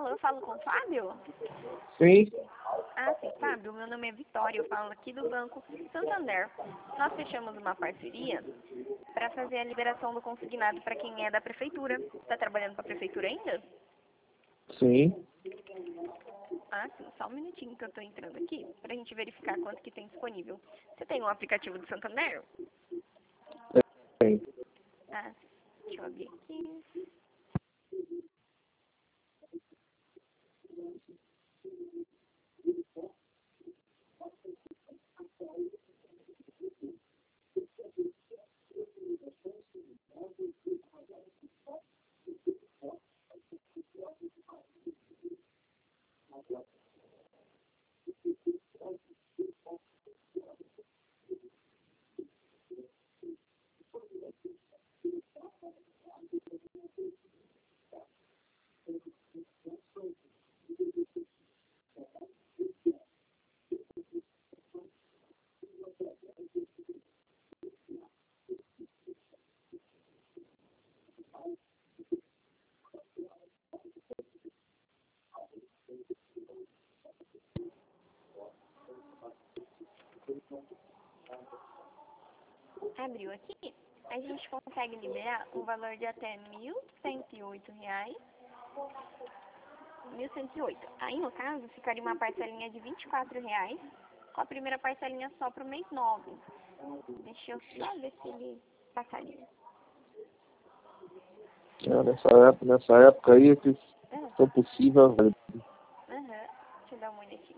Alô, eu falo com o Fábio? Sim. Ah, sim, Fábio, meu nome é Vitória, eu falo aqui do Banco Santander. Nós fechamos uma parceria para fazer a liberação do consignado para quem é da prefeitura. Está trabalhando para a prefeitura ainda? Sim. Ah, sim, só um minutinho que eu estou entrando aqui para a gente verificar quanto que tem disponível. Você tem um aplicativo do Santander? Tem. Ah, deixa eu abrir aqui. Abriu aqui. A gente consegue liberar um valor de até R$ 1.108. 1.108. Aí, no caso, ficaria uma parcelinha de R$ 24, com a primeira parcelinha só para o mês 9. Deixa eu só ver se ele passaria. Nessa época aí, que Ah, for possível, aham. Deixa eu dar uma olhadinha.